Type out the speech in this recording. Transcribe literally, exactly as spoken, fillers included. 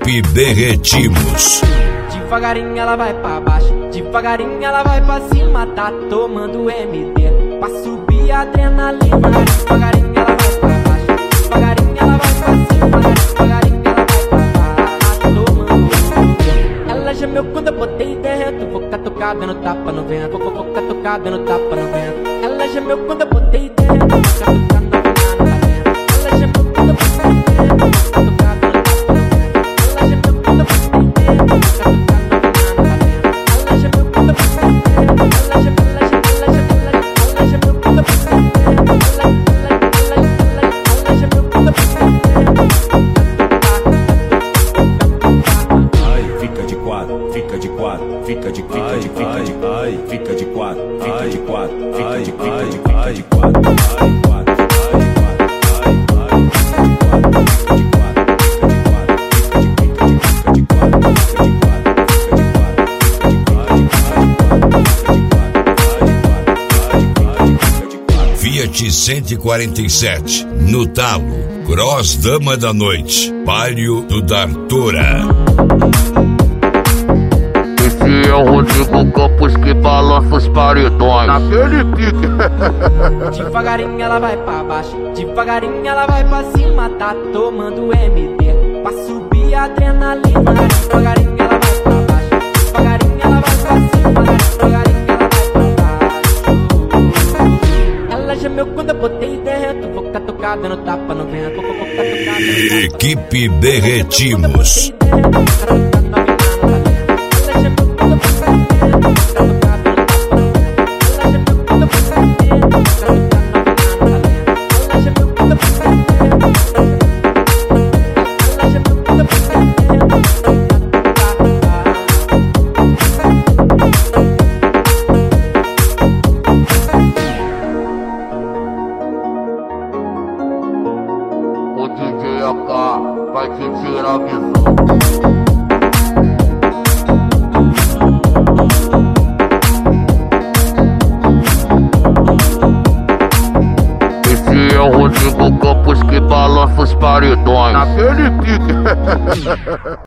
Equipe Derretimos. Devagarinho ela vai pra baixo, devagarinho ela vai pra cima, tá tomando M D pra subir a adrenalina. Devagarinho ela vai pra baixo, devagarinho ela vai pra cima, devagarinho ela vai pra baixo, tá tomando M D. Ela gemeu quando eu botei dentro, vou catucar dando tapa no vento, vou, vou catucar dando tapa no vento. Ela gemeu quando eu botei dentro, vou catucar no vento. Ela gemeu quando eu botei dentro, vou catucar dando tapa no vento. Ela gemeu quando eu botei dentro, vou catucar. Fica de quatro, fica de fica de fica de ai, fica de quatro, fica de quatro, fica de fica de fica de quatro, ai, quatro, ai, quatro, ai, ai, fica de quatro, fica de quatro, fica de fica de fica de quatro, fica de quatro, fica de quatro, fica de quatro. Fiat cento e quarenta e sete, no talo, Cross Dama da Noite, Palio do Dartora. Esse é o Rodrigo Campos que balança os paredões naquele pique. Devagarinho ela vai pra baixo, devagarinho ela vai pra cima, tá tomando M D pra subir a adrenalina. Devagarinho ela vai pra baixo, devagarinho ela vai pra cima, devagarinho ela vai pra baixo. Ela gemeu quando eu botei dentro, vou catucar dando tapa no vento, vou catucar dando tapa no vento. Equipe Derretimos. O D J A K vai te tirar a visão. Esse é o Rodrigo Campos que balança os paredões naquele pique.